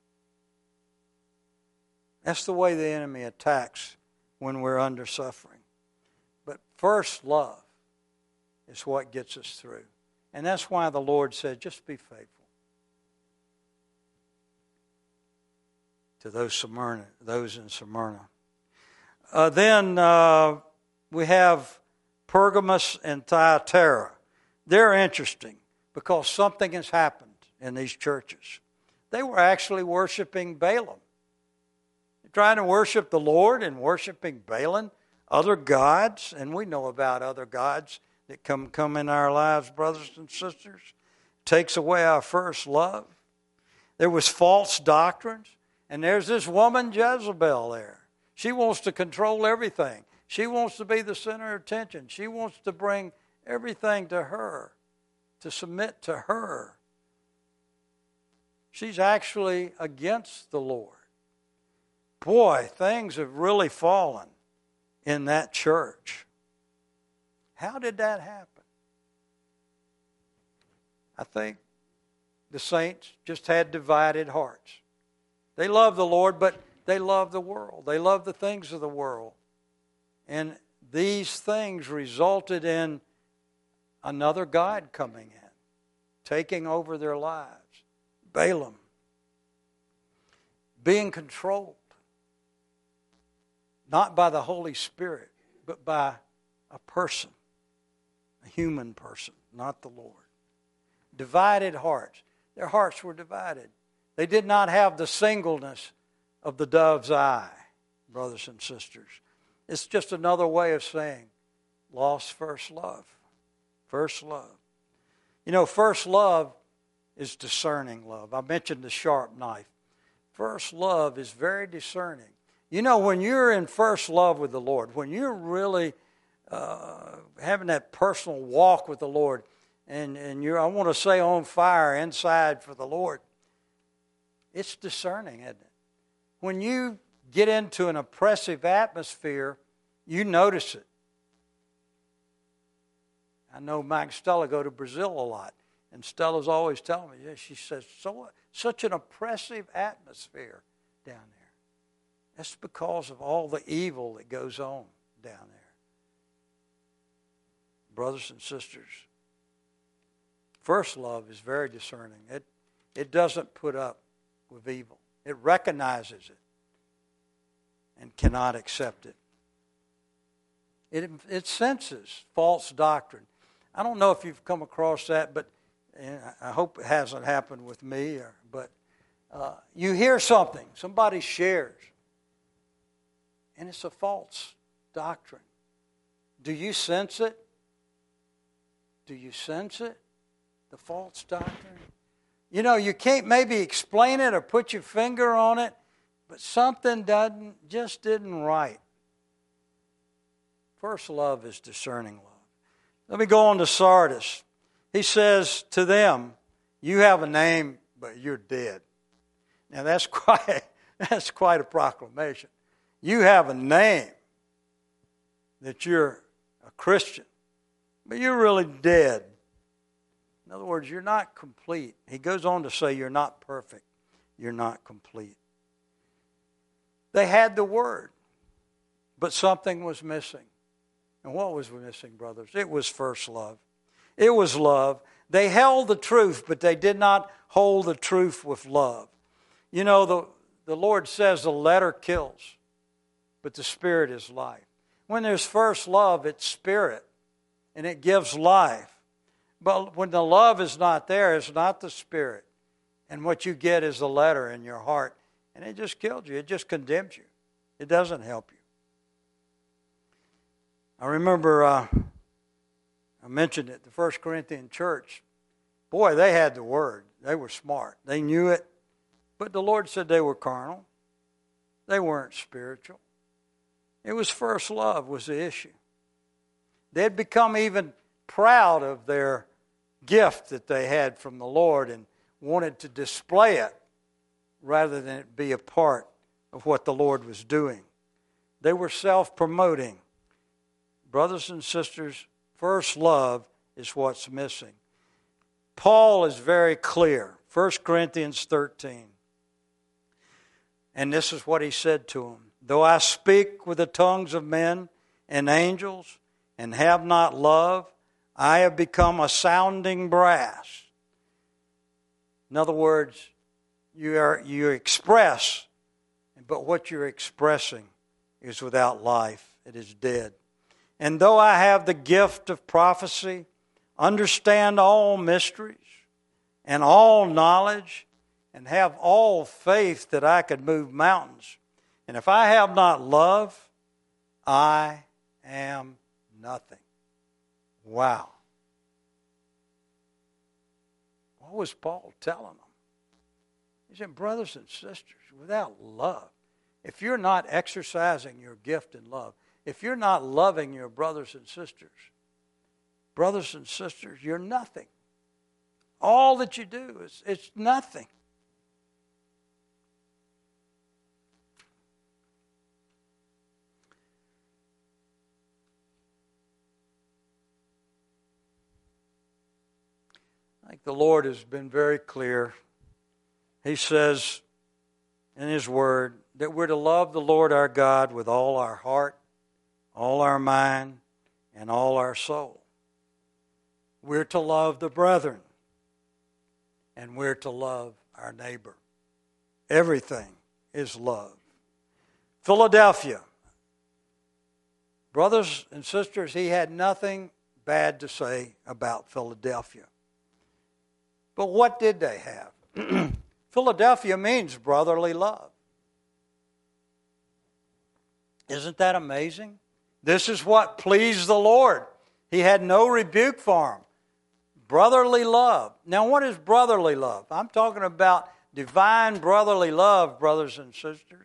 That's the way the enemy attacks when we're under suffering. But first love is what gets us through. And that's why the Lord said, just be faithful to those Smyrna, those in Smyrna. Uh, then uh, we have Pergamos and Thyatira. They're interesting because something has happened in these churches. They were actually worshiping Balaam. They're trying to worship the Lord and worshiping Balaam, other gods, and we know about other gods that come, come in our lives, brothers and sisters. Takes away our first love. There was false doctrines, and there's this woman Jezebel there. She wants to control everything. She wants to be the center of attention. She wants to bring everything to her, to submit to her. She's actually against the Lord. Boy, things have really fallen in that church. How did that happen? I think the saints just had divided hearts. They love the Lord, but they love the world. They love the things of the world. And these things resulted in another god coming in, taking over their lives. Balaam. Being controlled. Not by the Holy Spirit, but by a person. A human person, not the Lord. Divided hearts. Their hearts were divided. They did not have the singleness of the dove's eye, brothers and sisters. It's just another way of saying lost first love. First love. You know, first love is discerning love. I mentioned the sharp knife. First love is very discerning. You know, when you're in first love with the Lord, when you're really uh, having that personal walk with the Lord, and, and you're, I want to say, on fire inside for the Lord, it's discerning, isn't it? When you get into an oppressive atmosphere, you notice it. I know Mike and Stella go to Brazil a lot, and Stella's always telling me, yeah, she says, so such an oppressive atmosphere down there. That's because of all the evil that goes on down there. Brothers and sisters, first love is very discerning. It, it doesn't put up with evil. It recognizes it and cannot accept it. It, it senses false doctrine. I don't know if you've come across that, but and I hope it hasn't happened with me. Or, but uh, you hear something, somebody shares, and it's a false doctrine. Do you sense it? Do you sense it? The false doctrine? You know, you can't maybe explain it or put your finger on it, but something doesn't, just didn't right. First love is discerning love. Let me go on to Sardis. He says to them, you have a name, but you're dead. Now that's quite, that's quite a proclamation. You have a name that you're a Christian, but you're really dead. In other words, you're not complete. He goes on to say you're not perfect. You're not complete. They had the word, but something was missing. And what was missing, brothers? It was first love. It was love. They held the truth, but they did not hold the truth with love. You know, the, the Lord says the letter kills, but the Spirit is life. When there's first love, it's Spirit, and it gives life. But when the love is not there, it's not the Spirit. And what you get is the letter in your heart, And it just killed you. It just condemns you. It doesn't help you. I remember uh, I mentioned it, the First Corinthian church. Boy, they had the word. They were smart. They knew it. But the Lord said they were carnal. They weren't spiritual. It was first love was the issue. They'd become even proud of their gift that they had from the Lord and wanted to display it rather than it be a part of what the Lord was doing. They were self-promoting. Brothers and sisters, first love is what's missing. Paul is very clear. First Corinthians thirteen. And this is what he said to them. Though I speak with the tongues of men and angels and have not love, I have become a sounding brass. In other words, you are you express, but what you're expressing is without life. It is dead. And though I have the gift of prophecy, understand all mysteries and all knowledge, and have all faith that I could move mountains, and if I have not love, I am nothing. Wow. What was Paul telling them? He said, brothers and sisters, without love, if you're not exercising your gift in love, if you're not loving your brothers and sisters, brothers and sisters, you're nothing. All that you do is it's nothing. I think the Lord has been very clear. He says in His Word that we're to love the Lord our God with all our heart, all our mind, and all our soul. We're to love the brethren, and we're to love our neighbor. Everything is love. Philadelphia. Brothers and sisters, he had nothing bad to say about Philadelphia. But what did they have? Philadelphia means brotherly love. Isn't that amazing? This is what pleased the Lord. He had no rebuke for them. Brotherly love. Now, what is brotherly love? I'm talking about divine brotherly love, brothers and sisters.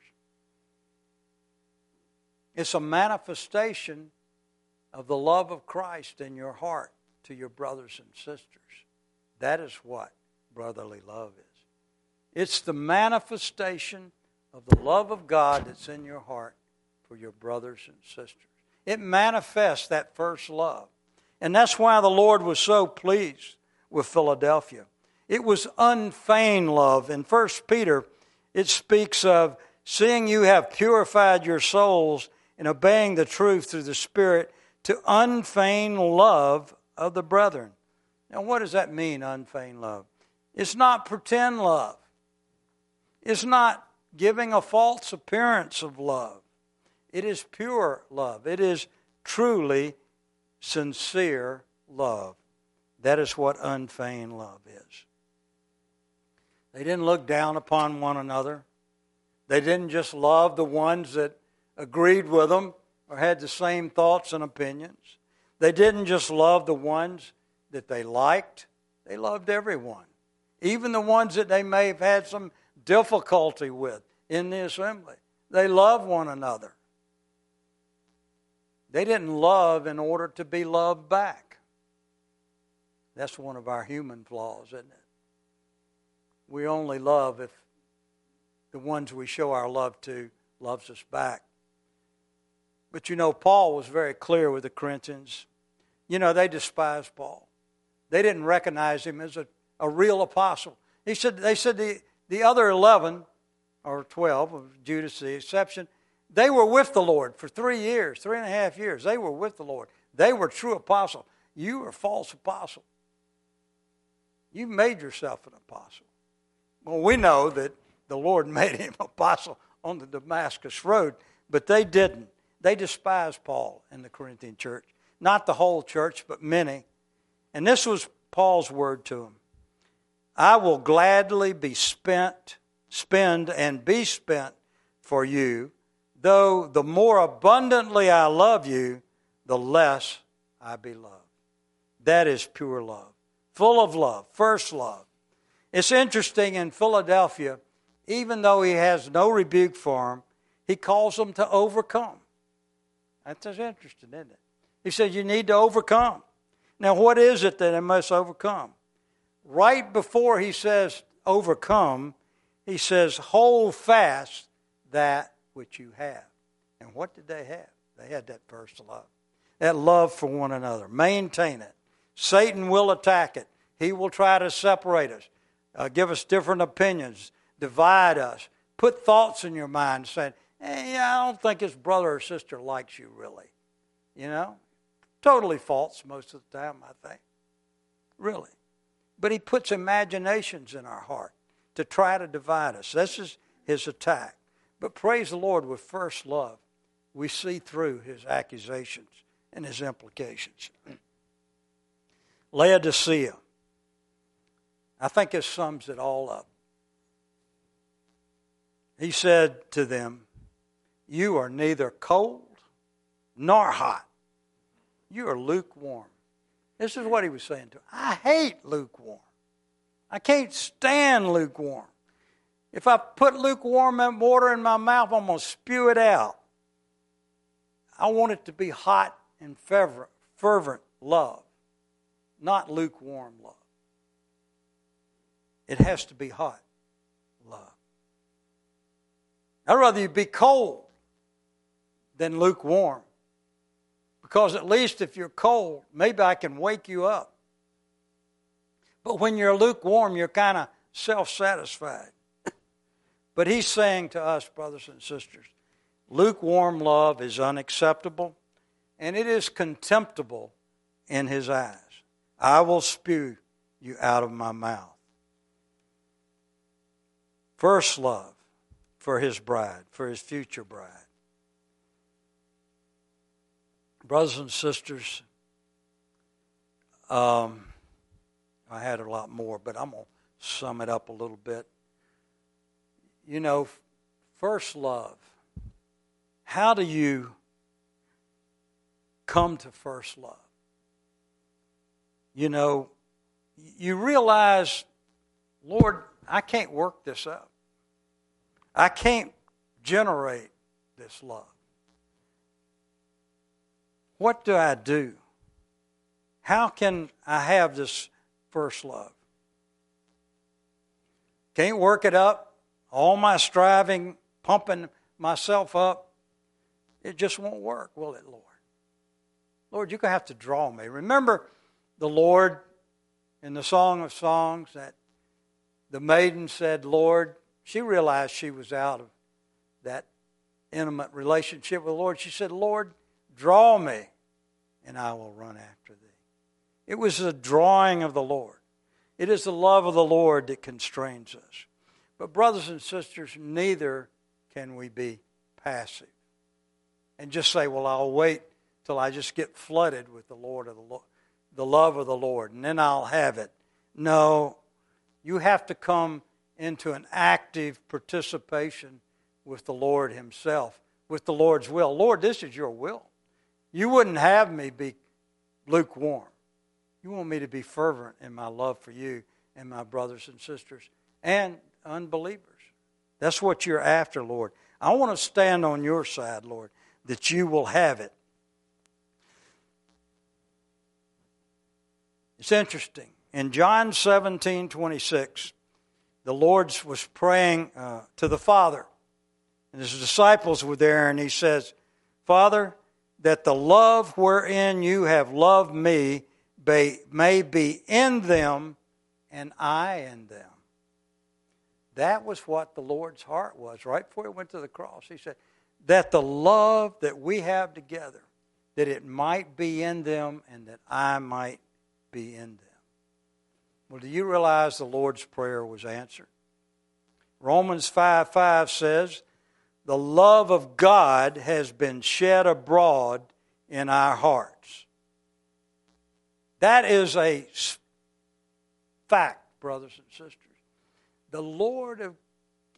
It's a manifestation of the love of Christ in your heart to your brothers and sisters. That is what brotherly love is. It's the manifestation of the love of God that's in your heart for your brothers and sisters. It manifests that first love. And that's why the Lord was so pleased with Philadelphia. It was unfeigned love. In First Peter, it speaks of, seeing you have purified your souls in obeying the truth through the Spirit to unfeigned love of the brethren. Now, what does that mean, unfeigned love? It's not pretend love. It's not giving a false appearance of love. It is pure love. It is truly sincere love. That is what unfeigned love is. They didn't look down upon one another. They didn't just love the ones that agreed with them or had the same thoughts and opinions. They didn't just love the ones that they liked. They loved everyone, even the ones that they may have had some difficulty with in the assembly. They loved one another. They didn't love in order to be loved back. That's one of our human flaws, isn't it? We only love if the ones we show our love to loves us back. But you know, Paul was very clear with the Corinthians. You know, they despised Paul. They didn't recognize him as a, a real apostle. He said, they said the, the other eleven, or twelve, of Judas the exception, they were with the Lord for three years, three and a half years. They were with the Lord. They were true apostles. You are a false apostle. You made yourself an apostle. Well, we know that the Lord made him apostle on the Damascus road, but they didn't. They despised Paul in the Corinthian church. Not the whole church, but many. And this was Paul's word to them. I will gladly be spent spend and be spent for you, though the more abundantly I love you, the less I be loved. That is pure love, full of love, first love. It's interesting in Philadelphia, even though he has no rebuke for them, he calls them to overcome. That's just interesting, isn't it? He says you need to overcome. Now, what is it that they must overcome? Right before he says overcome, he says hold fast that which you have. And what did they have? They had that first love. That love for one another. Maintain it. Satan will attack it. He will try to separate us, uh, give us different opinions, divide us, put thoughts in your mind saying, hey, I don't think his brother or sister likes you really. You know? Totally false most of the time, I think. Really. But he puts imaginations in our heart to try to divide us. This is his attack. But praise the Lord, with first love, we see through his accusations and his implications. Laodicea. I think this sums it all up. He said to them, you are neither cold nor hot. You are lukewarm. This is what he was saying to them. I hate lukewarm. I can't stand lukewarm. If I put lukewarm water in my mouth, I'm going to spew it out. I want it to be hot and fervent, fervent love, not lukewarm love. It has to be hot love. I'd rather you be cold than lukewarm. Because at least if you're cold, maybe I can wake you up. But when you're lukewarm, you're kind of self-satisfied. But he's saying to us, brothers and sisters, lukewarm love is unacceptable, and it is contemptible in his eyes. I will spew you out of my mouth. First love for his bride, for his future bride. Brothers and sisters, um, I had a lot more, but I'm going to sum it up a little bit. You know, first love. How do you come to first love? You know, you realize, Lord, I can't work this up. I can't generate this love. What do I do? How can I have this first love? Can't work it up. All my striving, pumping myself up, it just won't work, will it, Lord? Lord, you're going to have to draw me. Remember the Lord in the Song of Songs that the maiden said, Lord, she realized she was out of that intimate relationship with the Lord. She said, Lord, draw me, and I will run after thee. It was the drawing of the Lord. It is the love of the Lord that constrains us. But brothers and sisters, neither can we be passive and just say, well, I'll wait till I just get flooded with the Lord of the Lord, the love of the Lord, and then I'll have it. No, you have to come into an active participation with the Lord himself, with the Lord's will. Lord, this is your will. You wouldn't have me be lukewarm. You want me to be fervent in my love for you and my brothers and sisters and unbelievers. That's what you're after, Lord. I want to stand on your side, Lord, that you will have it. It's interesting. In John seventeen twenty-six, the Lord was praying uh, to the Father, and his disciples were there, and he says, Father, that the love wherein you have loved me may be in them and I in them. That was what the Lord's heart was right before he went to the cross. He said, that the love that we have together, that it might be in them and that I might be in them. Well, do you realize the Lord's prayer was answered? Romans five five says, the love of God has been shed abroad in our hearts. That is a fact, brothers and sisters. The Lord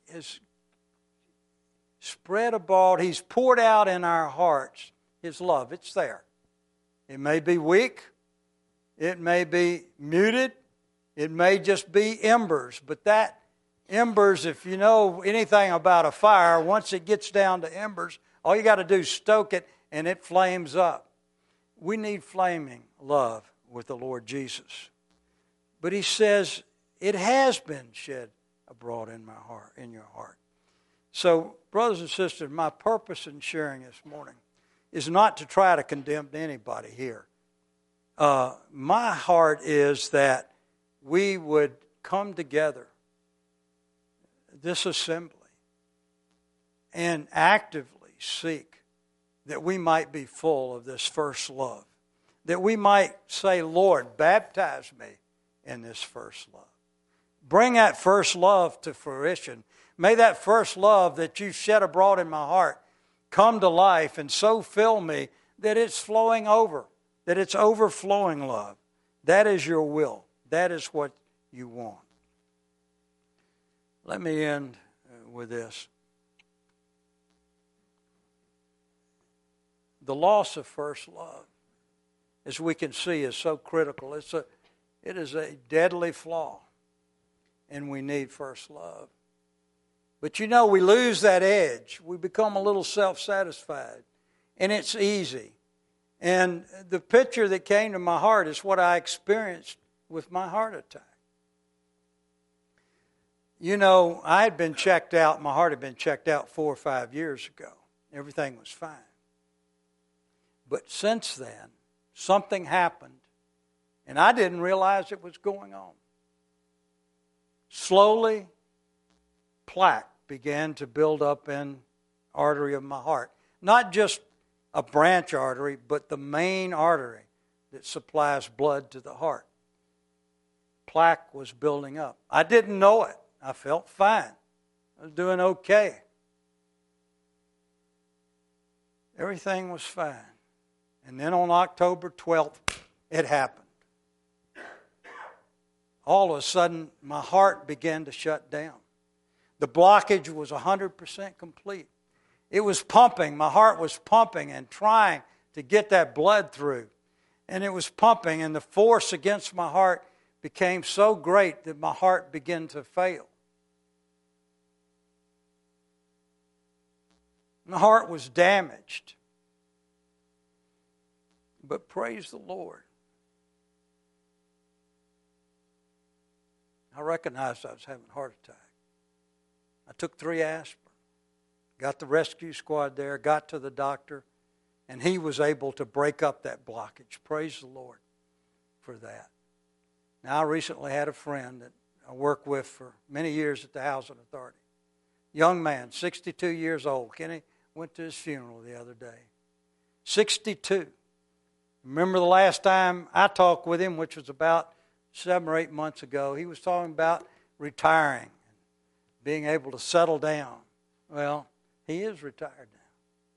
is spread abroad. He's poured out in our hearts His love. It's there. It may be weak. It may be muted. It may just be embers. But that embers, if you know anything about a fire, once it gets down to embers, all you got to do is stoke it and it flames up. We need flaming love with the Lord Jesus. But He says, it has been shed abroad in my heart, in your heart. So, brothers and sisters, my purpose in sharing this morning is not to try to condemn anybody here. Uh, my heart is that we would come together, this assembly, and actively seek that we might be full of this first love. That we might say, Lord, baptize me in this first love. Bring that first love to fruition. May that first love that you shed abroad in my heart come to life and so fill me that it's flowing over, that it's overflowing love. That is your will. That is what you want. Let me end with this. The loss of first love, as we can see, is so critical. It's a, it is a deadly flaw, and we need first love. But you know, we lose that edge. We become a little self-satisfied, and it's easy. And the picture that came to my heart is what I experienced with my heart attack. You know, I had been checked out, my heart had been checked out four or five years ago. Everything was fine. But since then, something happened, and I didn't realize it was going on. Slowly, plaque began to build up in the artery of my heart. Not just a branch artery, but the main artery that supplies blood to the heart. Plaque was building up. I didn't know it. I felt fine. I was doing okay. Everything was fine. And then on October twelfth, it happened. All of a sudden, my heart began to shut down. The blockage was one hundred percent complete. It was pumping. My heart was pumping and trying to get that blood through. And it was pumping, and the force against my heart became so great that my heart began to fail. My heart was damaged. But praise the Lord, I recognized I was having a heart attack. I took three aspirin, got the rescue squad there, got to the doctor, and he was able to break up that blockage. Praise the Lord for that. Now, I recently had a friend that I worked with for many years at the Housing Authority. Young man, sixty-two years old. Kenny went to his funeral the other day. sixty-two. Remember the last time I talked with him, which was about seven or eight months ago, he was talking about retiring, being able to settle down. Well, he is retired now.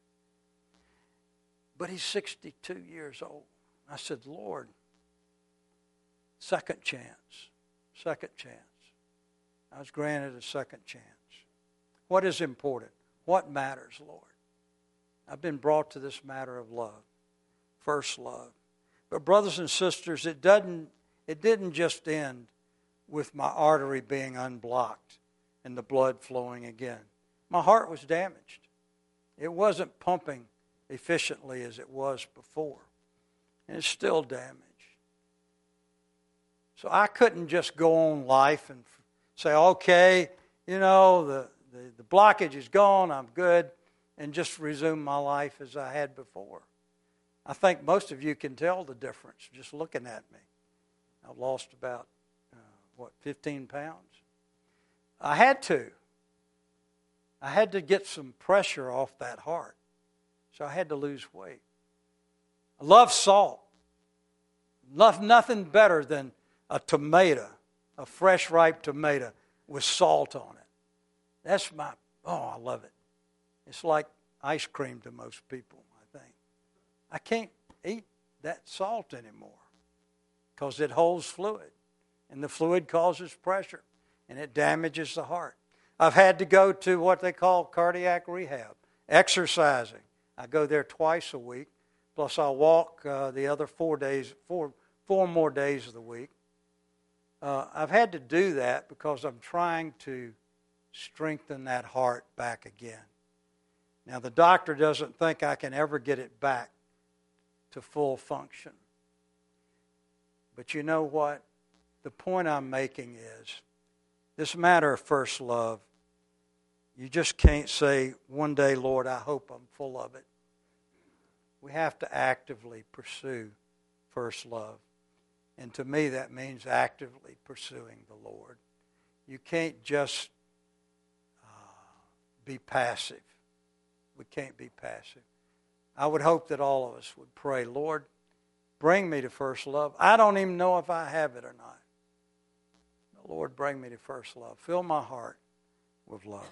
But he's sixty-two years old. I said, Lord, second chance, second chance. I was granted a second chance. What is important? What matters, Lord? I've been brought to this matter of love. First love. But brothers and sisters, it doesn't it didn't just end with my artery being unblocked and the blood flowing again. My heart was damaged. It wasn't pumping efficiently as it was before. And it's still damaged. So I couldn't just go on life and say, okay, you know, the, the, the blockage is gone, I'm good, and just resume my life as I had before. I think most of you can tell the difference just looking at me. I've lost about, uh, what, fifteen pounds? I had to. I had to get some pressure off that heart. So I had to lose weight. I love salt. Love nothing better than a tomato, a fresh, ripe tomato with salt on it. That's my, oh, I love it. It's like ice cream to most people. I can't eat that salt anymore because it holds fluid, and the fluid causes pressure, and it damages the heart. I've had to go to what they call cardiac rehab, exercising. I go there twice a week, plus I'll walk uh, the other four days, four, four more days of the week. Uh, I've had to do that because I'm trying to strengthen that heart back again. Now, the doctor doesn't think I can ever get it back to full function. But you know what? The point I'm making is, this matter of first love, you just can't say, one day, Lord, I hope I'm full of it. We have to actively pursue first love. And to me, that means actively pursuing the Lord. You can't just uh, be passive. We can't be passive. I would hope that all of us would pray, Lord, bring me to first love. I don't even know if I have it or not. Lord, bring me to first love. Fill my heart with love.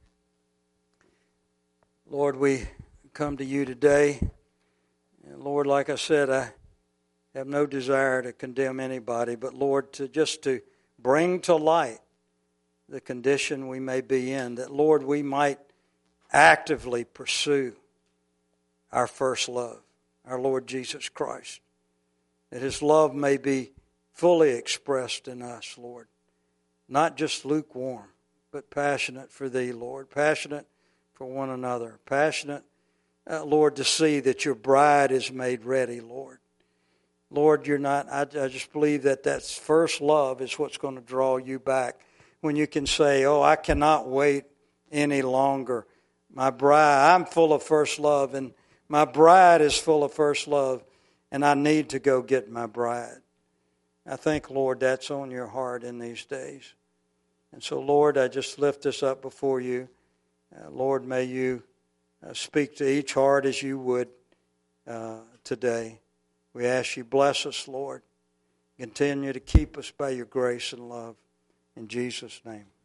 Lord, we come to you today. And Lord, like I said, I have no desire to condemn anybody, but Lord, to just to bring to light the condition we may be in, that Lord, we might actively pursue our first love, our Lord Jesus Christ, that his love may be fully expressed in us, Lord, not just lukewarm, but passionate for thee, Lord, passionate for one another, passionate, uh, Lord, to see that your bride is made ready, Lord. Lord, you're not, I, I just believe that that first love is what's going to draw you back. When you can say, oh, I cannot wait any longer. My bride, I'm full of first love, and my bride is full of first love, and I need to go get my bride. I think, Lord, that's on your heart in these days. And so, Lord, I just lift this up before you. Uh, Lord, may you uh, speak to each heart as you would uh, today. We ask you, bless us, Lord. Continue to keep us by your grace and love. In Jesus' name.